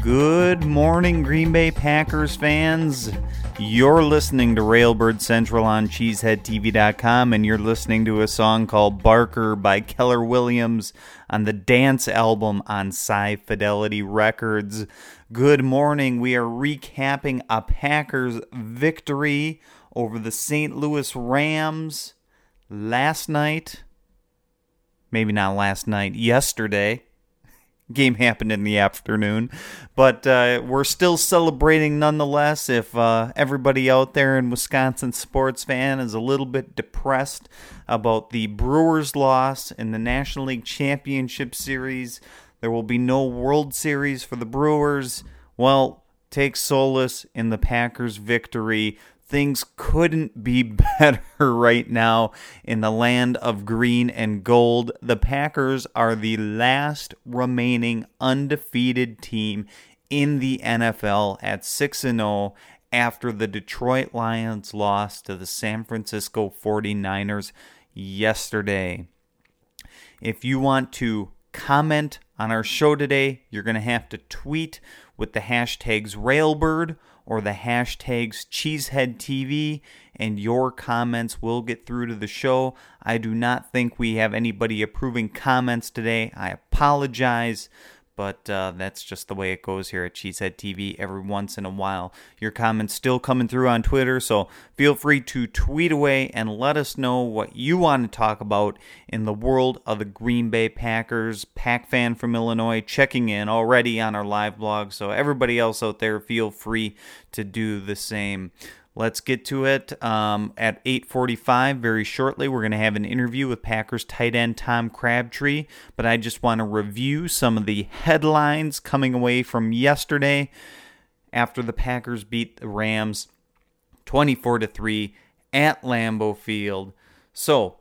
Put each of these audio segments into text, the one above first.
Good morning, Green Bay Packers fans. You're listening to Railbird Central on CheeseheadTV.com, and you're listening to a song called Barker by Keller Williams on the Dance album on Sci Fidelity Records. Good morning. We are recapping a Packers victory over the St. Louis Rams last night. Maybe not last night, yesterday. Game happened in the afternoon, but we're still celebrating nonetheless. If everybody out there in Wisconsin sports fan is a little bit depressed about the Brewers' loss in the National League Championship Series, there will be no World Series for the Brewers. Well, take solace in the Packers' victory. Things couldn't be better right now in the land of green and gold. The Packers are the last remaining undefeated team in the NFL at 6-0 after the Detroit Lions lost to the San Francisco 49ers yesterday. If you want to comment on our show today, you're going to have to tweet with the hashtags Railbird or the hashtags CheeseheadTV, and your comments will get through to the show. I do not think we have anybody approving comments today. I apologize, but that's just the way it goes here at CheeseheadTV every once in a while. Your comments still coming through on Twitter, so feel free to tweet away and let us know what you want to talk about in the world of the Green Bay Packers. Pack fan from Illinois checking in already on our live blog, so everybody else out there, feel free to do the same. Let's get to it. At 8:45, very shortly, we're going to have an interview with Packers tight end Tom Crabtree, but I just want to review some of the headlines coming away from yesterday after the Packers beat the Rams 24-3 at Lambeau Field. So,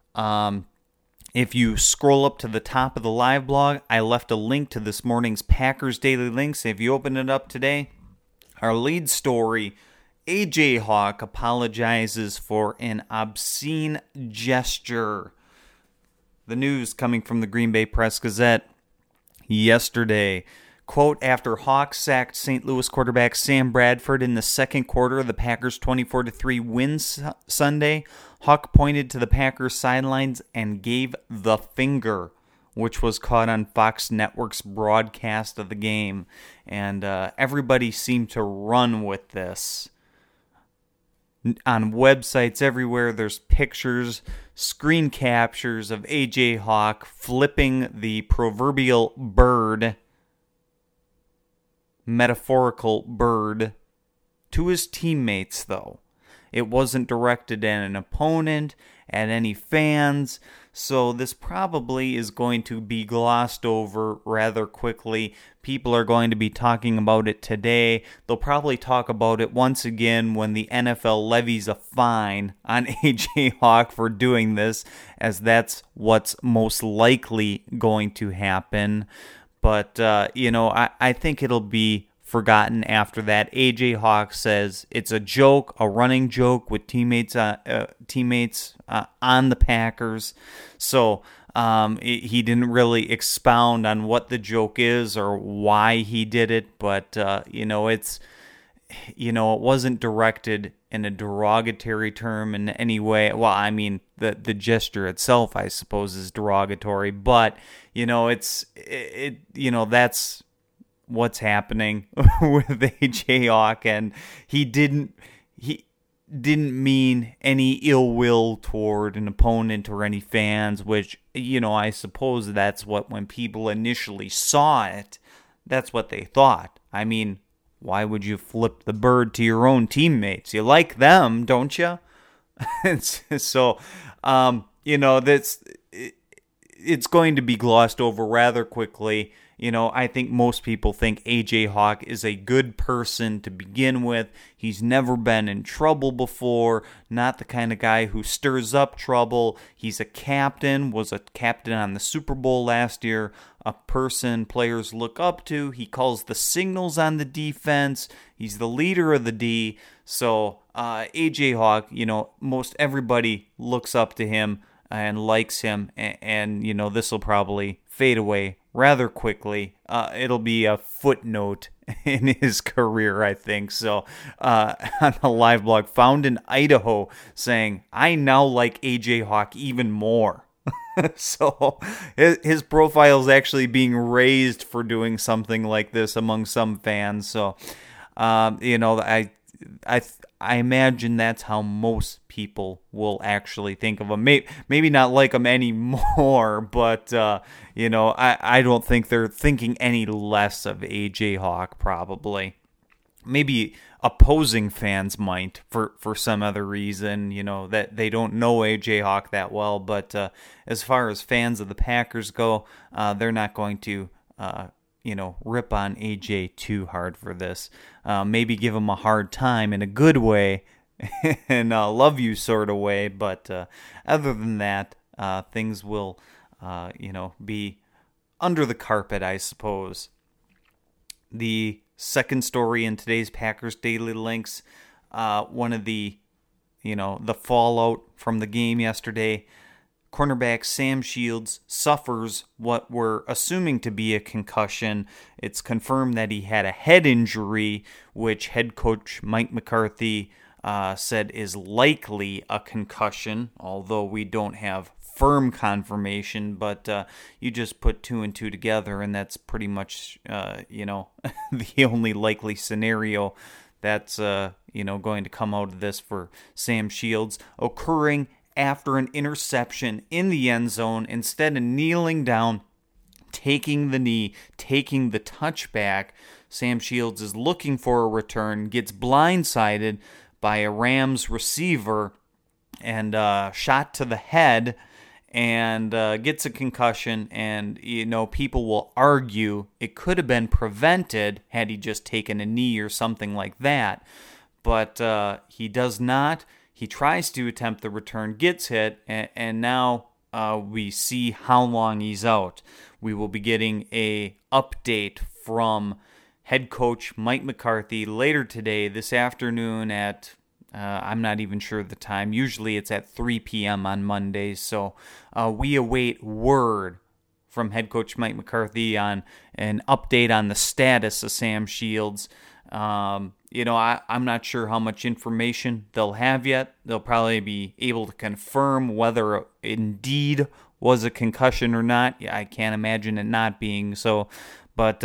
if you scroll up to the top of the live blog, I left a link to this morning's Packers Daily Links. If you open it up today, our lead story, A.J. Hawk apologizes for an obscene gesture. The news coming from the Green Bay Press-Gazette yesterday. Quote, after Hawk sacked St. Louis quarterback Sam Bradford in the second quarter of the Packers' 24-3 win Sunday, Hawk pointed to the Packers sidelines and gave the finger, which was caught on Fox Network's broadcast of the game. And everybody seemed to run with this. On websites everywhere, there's pictures, screen captures of A.J. Hawk flipping the proverbial bird, metaphorical bird, to his teammates, though. It wasn't directed at an opponent, at any fans, so this probably is going to be glossed over rather quickly. People are going to be talking about it today. They'll probably talk about it once again when the NFL levies a fine on A.J. Hawk for doing this, as that's what's most likely going to happen. But, I think it'll be forgotten after that. A.J. Hawk says it's a joke, a running joke with teammates on the Packers. So he didn't really expound on what the joke is or why he did it, but it wasn't directed in a derogatory term in any way. Well, I mean, the gesture itself, I suppose, is derogatory, but that's what's happening with A.J. Hawk, and he didn't mean any ill will toward an opponent or any fans, which, I suppose that's what, when people initially saw it, that's what they thought. I mean, why would you flip the bird to your own teammates? You like them, don't you? So, it's going to be glossed over rather quickly. I think most people think A.J. Hawk is a good person to begin with. He's never been in trouble before, not the kind of guy who stirs up trouble. He's a captain, was a captain on the Super Bowl last year, a person players look up to. He calls the signals on the defense. He's the leader of the D. So A.J. Hawk, most everybody looks up to him and likes him, and this will probably fade away rather quickly. It'll be a footnote in his career, I think. So on the live blog, found in Idaho, saying, I now like AJ Hawk even more. So his profile is actually being raised for doing something like this among some fans. So, I imagine that's how most people will actually think of him. Maybe not like him anymore, but, I don't think they're thinking any less of AJ Hawk, probably. Maybe opposing fans might for some other reason, that they don't know AJ Hawk that well. But as far as fans of the Packers go, they're not going to rip on AJ too hard for this. Maybe give him a hard time in a good way and love you sort of way. But other than that, things will, be under the carpet, I suppose. The second story in today's Packers Daily Links, one of the fallout from the game yesterday. Cornerback Sam Shields suffers what we're assuming to be a concussion. It's confirmed that he had a head injury, which head coach Mike McCarthy said is likely a concussion, although we don't have firm confirmation. But you just put two and two together, and that's pretty much, the only likely scenario that's, going to come out of this for Sam Shields, occurring after an interception in the end zone. Instead of kneeling down, taking the knee, taking the touchback, Sam Shields is looking for a return, gets blindsided by a Rams receiver and shot to the head, and gets a concussion. And, people will argue it could have been prevented had he just taken a knee or something like that. But he does not. He tries to attempt the return, gets hit, and now we see how long he's out. We will be getting a update from head coach Mike McCarthy later today, this afternoon at, I'm not even sure the time. Usually it's at 3 p.m. on Mondays. So we await word from head coach Mike McCarthy on an update on the status of Sam Shields. I'm not sure how much information they'll have yet. They'll probably be able to confirm whether it indeed was a concussion or not. I can't imagine it not being so. But,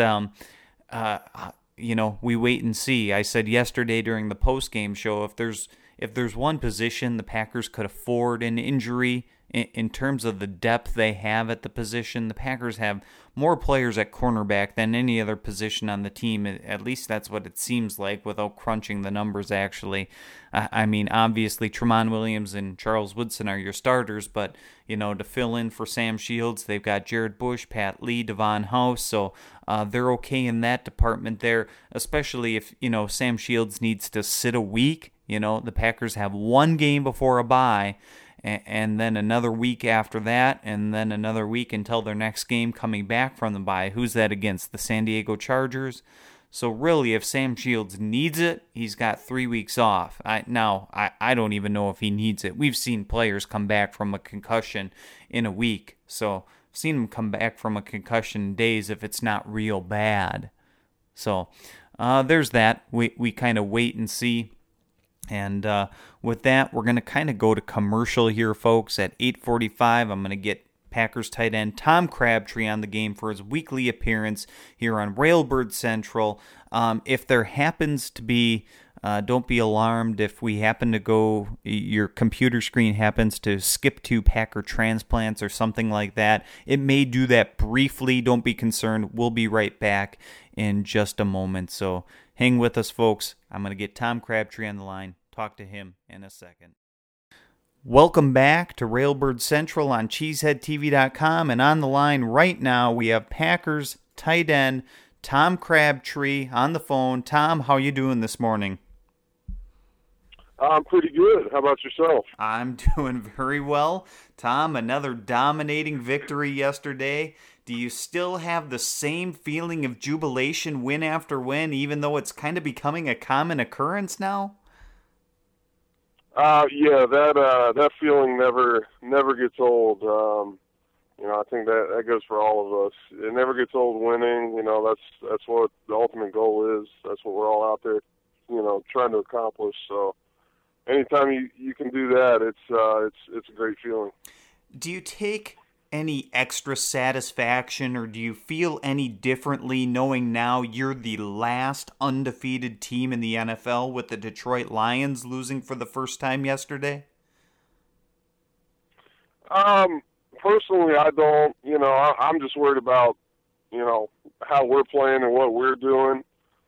we wait and see. I said yesterday during the post-game show, if there's one position the Packers could afford an injury in terms of the depth they have at the position, the Packers have more players at cornerback than any other position on the team. At least that's what it seems like without crunching the numbers, actually. Obviously, Tramon Williams and Charles Woodson are your starters, but, to fill in for Sam Shields, they've got Jared Bush, Pat Lee, Devon House, so they're okay in that department there, especially if, Sam Shields needs to sit a week. The Packers have one game before a bye, and then another week after that, and then another week until their next game coming back from the bye. Who's that against? The San Diego Chargers? So really, if Sam Shields needs it, he's got 3 weeks off. I don't even know if he needs it. We've seen players come back from a concussion in a week. So I've seen him come back from a concussion in days if it's not real bad. So there's that. We kind of wait and see. And with that, we're going to kind of go to commercial here, folks. At 8:45, I'm going to get Packers tight end Tom Crabtree on the game for his weekly appearance here on Railbird Central. If there happens to be, don't be alarmed if we happen to go, your computer screen happens to skip to Packer transplants or something like that. It may do that briefly. Don't be concerned. We'll be right back in just a moment. So hang with us, folks. I'm going to get Tom Crabtree on the line. Talk to him in a second. Welcome back to Railbird Central on CheeseheadTV.com, and on the line right now we have Packers tight end Tom Crabtree on the phone. Tom, how you doing this morning? I'm pretty good. How about yourself? I'm doing very well. Tom, another dominating victory yesterday. Do you still have the same feeling of jubilation win after win, even though it's kind of becoming a common occurrence now? Yeah, that feeling never gets old. I think that goes for all of us. It never gets old winning. That's what the ultimate goal is. That's what we're all out there, trying to accomplish. So anytime you can do that, it's a great feeling. Do you take any extra satisfaction, or do you feel any differently knowing now you're the last undefeated team in the NFL with the Detroit Lions losing for the first time yesterday? Personally, I don't. I'm just worried about, how we're playing and what we're doing.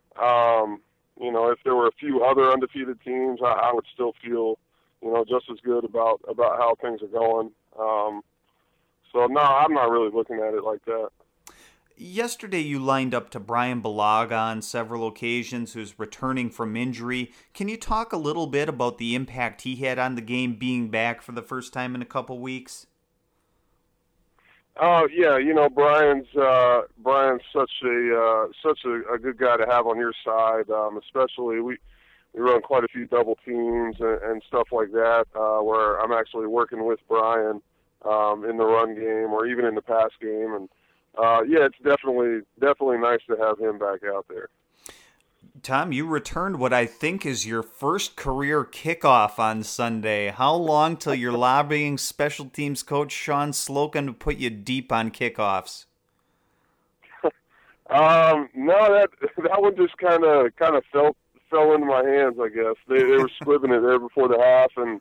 If there were a few other undefeated teams, I would still feel, just as good about how things are going. So, no, I'm not really looking at it like that. Yesterday you lined up to Brian Bulaga on several occasions, who's returning from injury. Can you talk a little bit about the impact he had on the game being back for the first time in a couple weeks? Yeah, Brian's such a good guy to have on your side. Especially we run quite a few double teams and stuff like that, where I'm actually working with Brian in the run game or even in the pass game, and it's definitely nice to have him back out there. Tom, you returned what I think is your first career kickoff on Sunday. How long till you're lobbying special teams coach Sean Slocum to put you deep on kickoffs? No, that one just kind of fell into my hands, I guess. They were squibbing it there before the half, and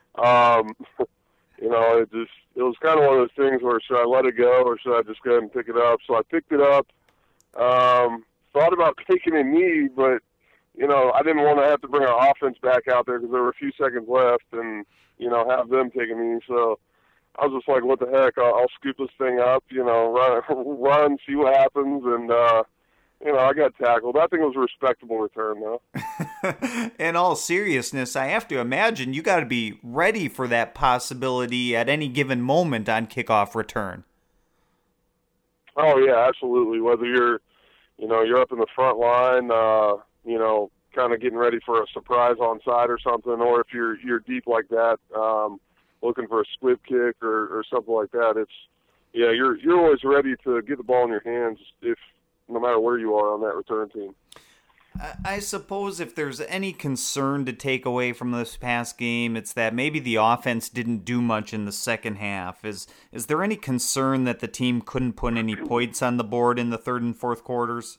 it was kind of one of those things where should I let it go or should I just go ahead and pick it up? So I picked it up. Thought about taking a knee, but I didn't want to have to bring our offense back out there because there were a few seconds left, and have them take a knee. So I was just like, what the heck? I'll scoop this thing up, run, see what happens, and I got tackled. I think it was a respectable return, though. In all seriousness, I have to imagine you got to be ready for that possibility at any given moment on kickoff return. Oh yeah, absolutely. Whether you're up in the front line, kind of getting ready for a surprise onside or something, or if you're deep like that, looking for a squib kick or something like that, you're always ready to get the ball in your hands no matter where you are on that return team. I suppose if there's any concern to take away from this past game, it's that maybe the offense didn't do much in the second half. Is there any concern that the team couldn't put any points on the board in the third and fourth quarters?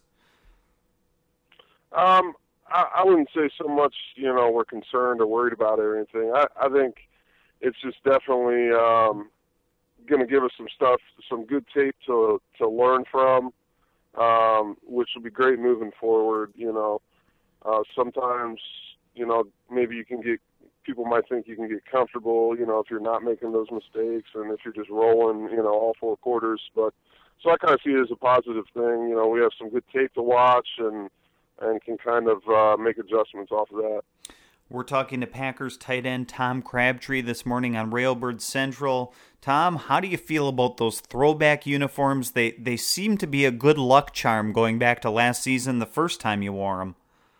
I wouldn't say so much, we're concerned or worried about it or anything. I think it's just definitely going to give us some good tape to learn from. Which will be great moving forward. Sometimes, maybe people might think you can get comfortable, if you're not making those mistakes and if you're just rolling, all four quarters. But so I kind of see it as a positive thing. We have some good tape to watch and can kind of make adjustments off of that. We're talking to Packers tight end Tom Crabtree this morning on Railbird Central. Tom, how do you feel about those throwback uniforms? They seem to be a good luck charm going back to last season, the first time you wore them.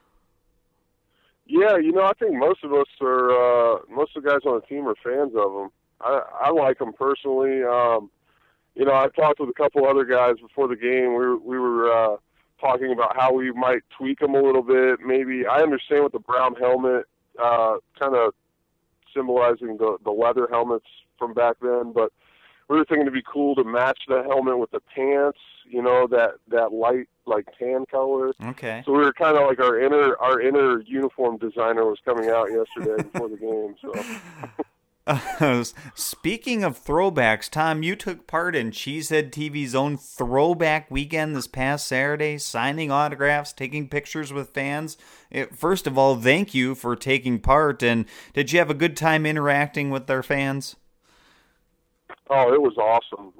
Yeah, I think most of the guys on the team are fans of them. I like them personally. I talked with a couple other guys before the game. We were talking about how we might tweak them a little bit. Maybe I understand with the brown helmet, kind of symbolizing the leather helmets from back then, but we were thinking it'd be cool to match the helmet with the pants, that light like tan color. Okay. So we were kind of like our inner uniform designer was coming out yesterday before the game. So. Speaking of throwbacks, Tom, you took part in Cheesehead TV's own Throwback Weekend this past Saturday, signing autographs, taking pictures with fans. First of all, thank you for taking part, and did you have a good time interacting with their fans? Oh, it was awesome.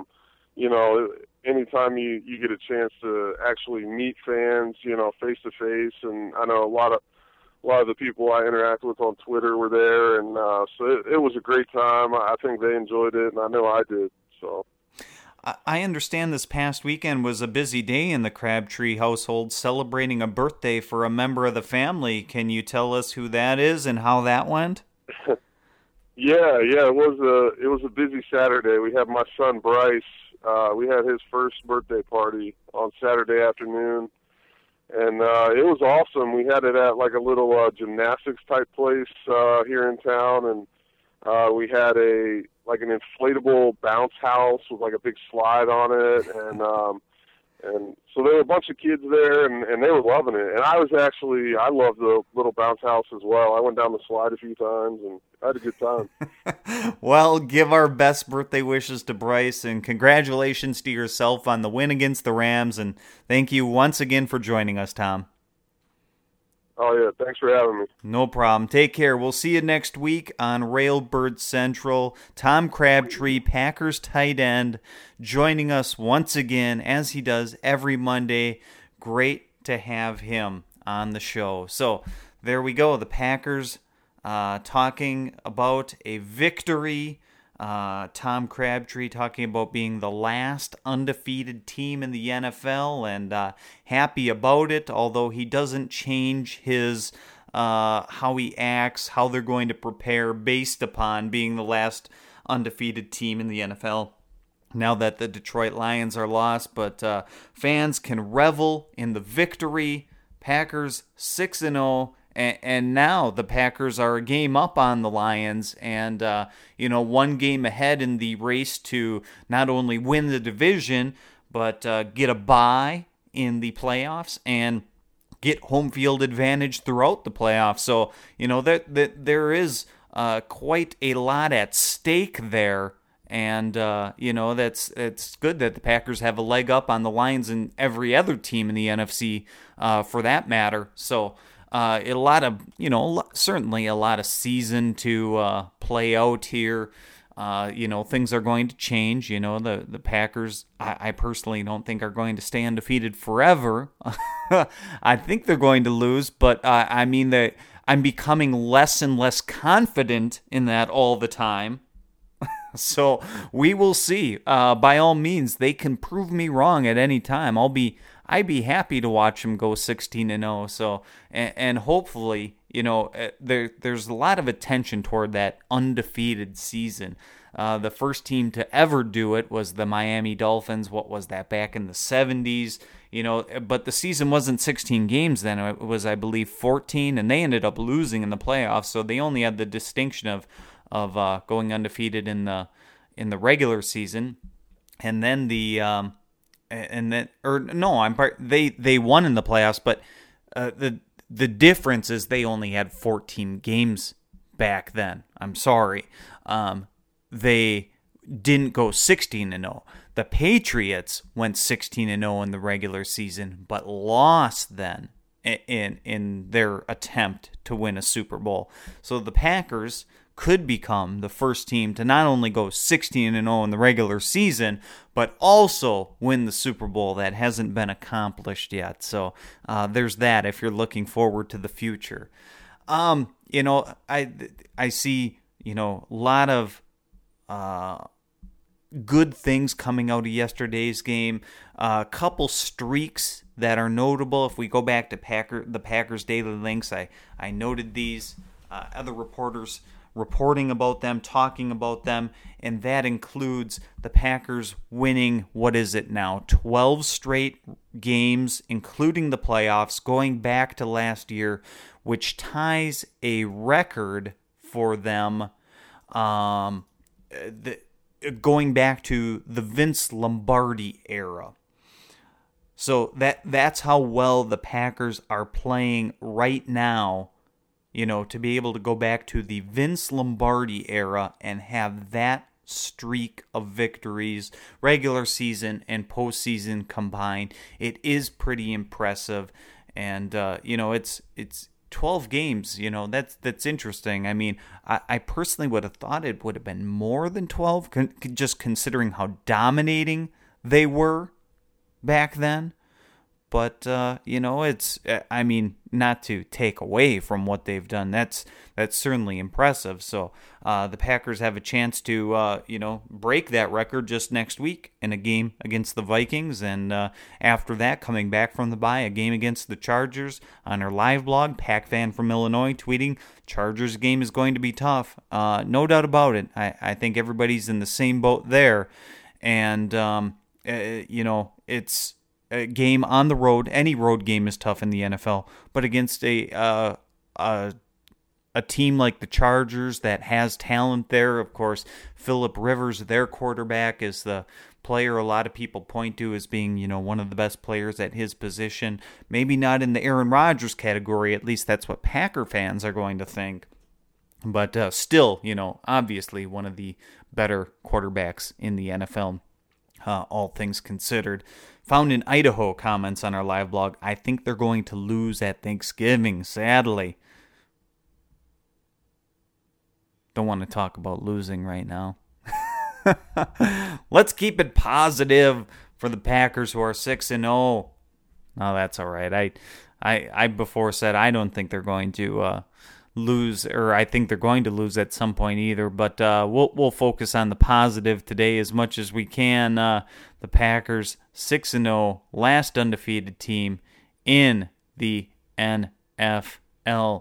Anytime you get a chance to actually meet fans, face to face, and I know a lot of the people I interact with on Twitter were there, and so it was a great time. I think they enjoyed it, and I know I did. So, I understand this past weekend was a busy day in the Crabtree household, celebrating a birthday for a member of the family. Can you tell us who that is and how that went? Yeah, it was a busy Saturday. We had my son Bryce. We had his first birthday party on Saturday afternoon, and it was awesome. We had it at like a little gymnastics type place here in town, and we had an inflatable bounce house with like a big slide on it, and so there were a bunch of kids there, and they were loving it. And I love the little bounce house as well. I went down the slide a few times, and I had a good time. Well, give our best birthday wishes to Bryce, and congratulations to yourself on the win against the Rams, and thank you once again for joining us, Tom. Oh, yeah. Thanks for having me. No problem. Take care. We'll see you next week on Railbird Central. Tom Crabtree, Packers tight end, joining us once again, as he does every Monday. Great to have him on the show. So there we go. The Packers talking about a victory. Tom Crabtree talking about being the last undefeated team in the NFL, and happy about it, although he doesn't change his how he acts, how they're going to prepare based upon being the last undefeated team in the NFL now that the Detroit Lions are lost. But fans can revel in the victory. Packers 6-0. And now the Packers are a game up on the Lions, and one game ahead in the race to not only win the division, but get a bye in the playoffs and get home field advantage throughout the playoffs. So there is quite a lot at stake there, and it's good that the Packers have a leg up on the Lions and every other team in the NFC for that matter. So. Certainly a lot of season to play out here. Things are going to change. The Packers, I personally don't think are going to stay undefeated forever. I think they're going to lose, but I'm becoming less and less confident in that all the time. So we will see. By all means, they can prove me wrong at any time. I'd be happy to watch them go 16-0. So, and hopefully, there's a lot of attention toward that undefeated season. The first team to ever do it was the Miami Dolphins. What was that, back in the 70s? But the season wasn't 16 games then. It was, I believe, 14, and they ended up losing in the playoffs. So they only had the distinction of going undefeated in the regular season, and then they won in the playoffs, but the difference is they only had 14 games back then. I'm sorry. They didn't go 16-0. The Patriots went 16-0 in the regular season, but lost then in their attempt to win a Super Bowl. So the Packers could become the first team to not only go 16-0 in the regular season, but also win the Super Bowl. That hasn't been accomplished yet. So there's that if you're looking forward to the future. I see, a lot of good things coming out of yesterday's game. A couple streaks that are notable. If we go back to the Packers Daily Links, I noted these. Other reporters reporting about them, talking about them, and that includes the Packers winning, 12 straight games, including the playoffs, going back to last year, which ties a record for them going back to the Vince Lombardi era. So that's how well the Packers are playing right now, to be able to go back to the Vince Lombardi era and have that streak of victories, regular season and postseason combined. It is pretty impressive. And, it's 12 games, that's interesting. I mean, I personally would have thought it would have been more than 12, just considering how dominating they were back then. But, it's, I mean, not to take away from what they've done. That's certainly impressive. So the Packers have a chance to, break that record just next week in a game against the Vikings. And after that, coming back from the bye, a game against the Chargers. On our live blog, Pack Fan from Illinois tweeting, Chargers game is going to be tough. No doubt about it. I think everybody's in the same boat there. And, it's a game on the road. Any road game is tough in the NFL, but against a team like the Chargers that has talent there, of course, Phillip Rivers, their quarterback, is the player a lot of people point to as being, one of the best players at his position. Maybe not in the Aaron Rodgers category, at least that's what Packer fans are going to think. But still, obviously one of the better quarterbacks in the NFL, all things considered. Found in Idaho comments on our live blog, I think they're going to lose at Thanksgiving, sadly. Don't want to talk about losing right now. Let's keep it positive for the Packers, who are 6-0. No, that's all right. I before said I don't think they're going to lose, or I think they're going to lose at some point either. But we'll focus on the positive today as much as we can. The Packers 6-0, last undefeated team in the NFL.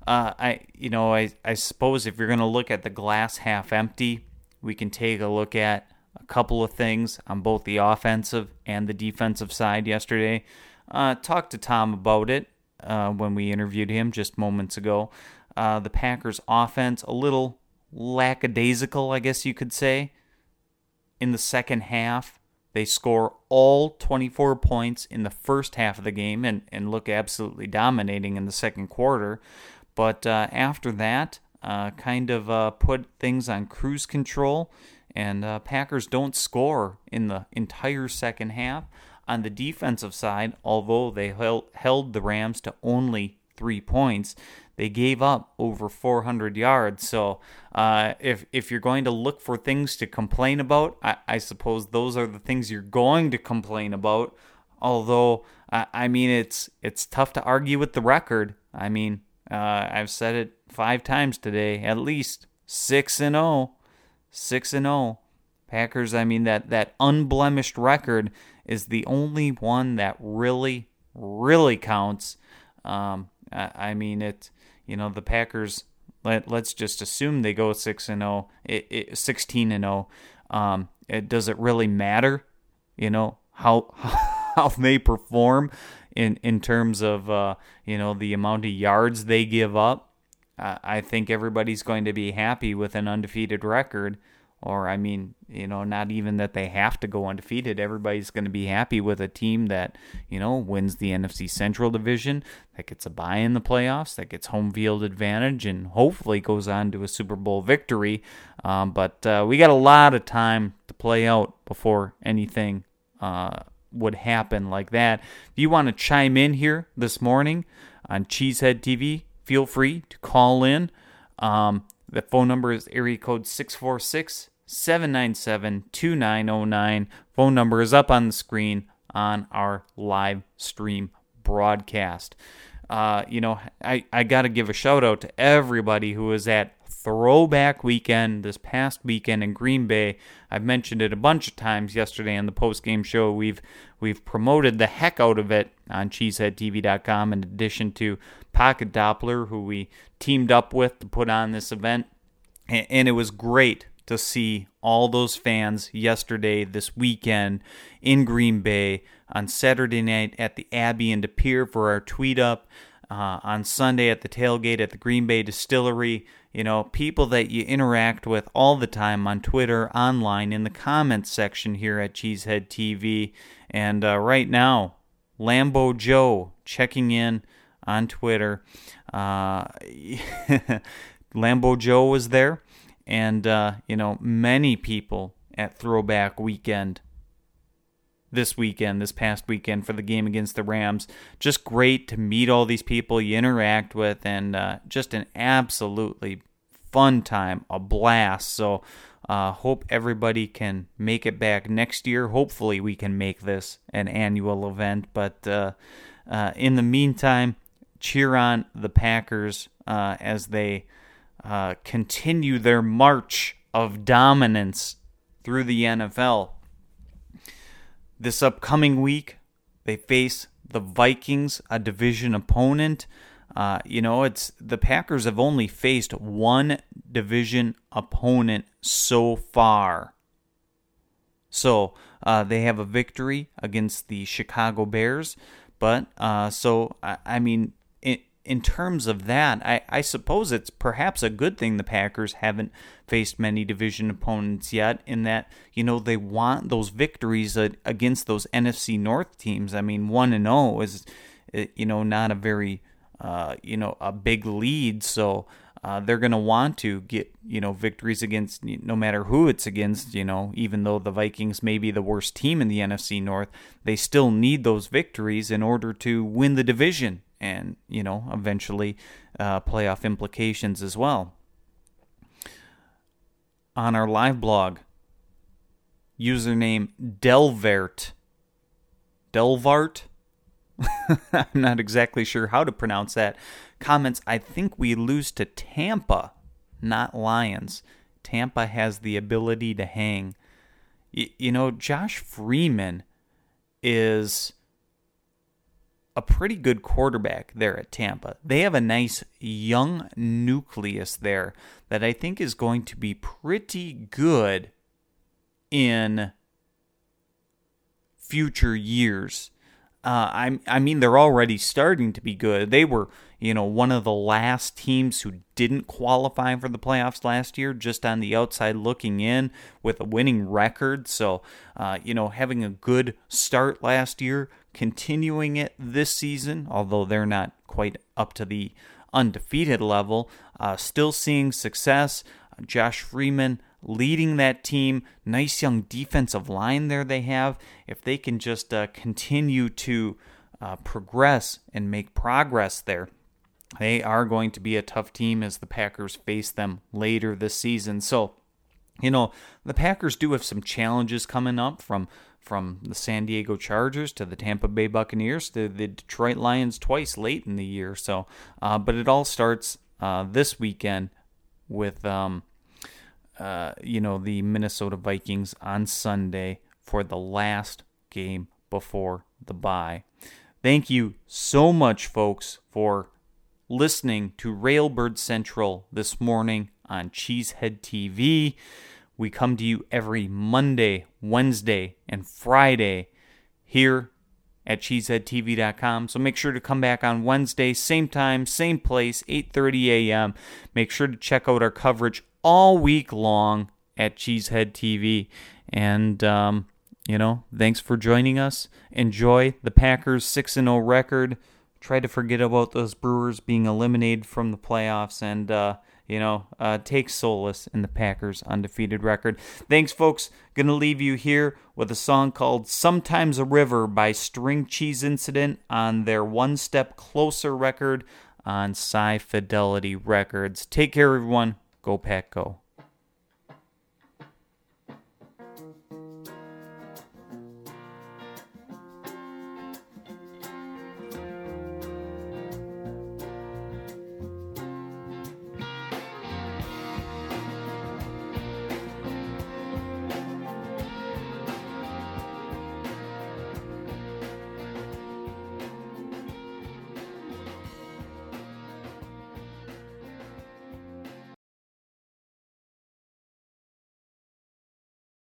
I suppose if you're going to look at the glass half empty, we can take a look at a couple of things on both the offensive and the defensive side yesterday. Talked to Tom about it when we interviewed him just moments ago. The Packers' offense, a little lackadaisical, I guess you could say. In the second half, they score all 24 points in the first half of the game and look absolutely dominating in the second quarter. But after that, kind of put things on cruise control, and Packers don't score in the entire second half. On the defensive side, although they held the Rams to only 3 points, they gave up over 400 yards. So if you're going to look for things to complain about, I suppose those are the things you're going to complain about. Although, it's tough to argue with the record. I've said it 5 times today, at least 6-0. 6-0. Packers, that unblemished record is the only one that really, really counts. The Packers, let's just assume they go 6-0, 16-0. Does it really matter, how they perform in terms of, the amount of yards they give up? I think everybody's going to be happy with an undefeated record. Or, not even that they have to go undefeated. Everybody's going to be happy with a team that, wins the NFC Central Division, that gets a bye in the playoffs, that gets home field advantage, and hopefully goes on to a Super Bowl victory. But we got a lot of time to play out before anything would happen like that. If you want to chime in here this morning on Cheesehead TV, feel free to call in. The phone number is area code 646-797-2909. Phone number is up on the screen on our live stream broadcast. I got to give a shout out to everybody who was at Throwback Weekend this past weekend in Green Bay. I've mentioned it a bunch of times yesterday on the post-game show. We've promoted the heck out of it on CheeseheadTV.com, in addition to Pocket Doppler, who we teamed up with to put on this event. And it was great to see all those fans yesterday, this weekend in Green Bay, on Saturday night at the Abbey in De Pere for our tweet up, on Sunday at the tailgate at the Green Bay Distillery. People that you interact with all the time on Twitter, online, in the comments section here at Cheesehead TV. And right now, Lambo Joe checking in on Twitter. Lambo Joe was there, and many people at Throwback Weekend this past weekend for the game against the Rams. Just great to meet all these people you interact with, and just an absolutely fun time, a blast. So hope everybody can make it back next year. Hopefully we can make this an annual event. But in the meantime, cheer on the Packers as they continue their march of dominance through the NFL. This upcoming week, they face the Vikings, a division opponent. It's the Packers have only faced one division opponent so far. So they have a victory against the Chicago Bears. But in terms of that, I suppose it's perhaps a good thing the Packers haven't faced many division opponents yet, in that, they want those victories against those NFC North teams. I mean, 1-0 is, not a very, a big lead, so they're going to want to get, victories against no matter who it's against, even though the Vikings may be the worst team in the NFC North, they still need those victories in order to win the division. And, eventually playoff implications as well. On our live blog, username Delvart. I'm not exactly sure how to pronounce that. Comments, I think we lose to Tampa, not Lions. Tampa has the ability to hang. Josh Freeman is a pretty good quarterback there at Tampa. They have a nice young nucleus there that I think is going to be pretty good in future years. I mean, they're already starting to be good. They were, one of the last teams who didn't qualify for the playoffs last year, just on the outside looking in with a winning record. So, having a good start last year, continuing it this season, although they're not quite up to the undefeated level, still seeing success. Josh Freeman leading that team. Nice young defensive line there they have. If they can just continue to progress and make progress there, they are going to be a tough team as the Packers face them later this season. So, the Packers do have some challenges coming up from the San Diego Chargers to the Tampa Bay Buccaneers to the Detroit Lions twice late in the year. So, but it all starts this weekend with the Minnesota Vikings on Sunday for the last game before the bye. Thank you so much, folks, for listening to Railbird Central this morning on Cheesehead TV. We come to you every Monday, Wednesday, and Friday here at cheeseheadtv.com. So make sure to come back on Wednesday, same time, same place, 8:30 a.m. Make sure to check out our coverage all week long at Cheesehead TV. And, thanks for joining us. Enjoy the Packers' 6-0 record. Try to forget about those Brewers being eliminated from the playoffs and, take solace in the Packers' undefeated record. Thanks, folks. Going to leave you here with a song called Sometimes a River by String Cheese Incident on their One Step Closer record on Sci Fidelity Records. Take care, everyone. Go Pack Go.